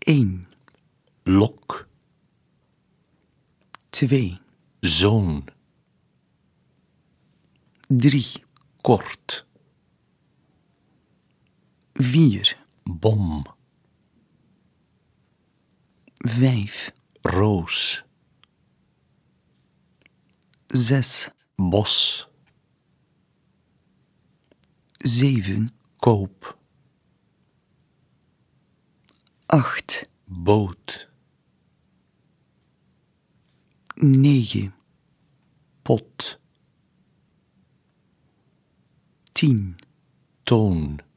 1, lok, 2, zoon, 3, kort, 4, bom, 5, roos, 6, bos, 7, koop, 8, boot, 9, pot, 10, toon,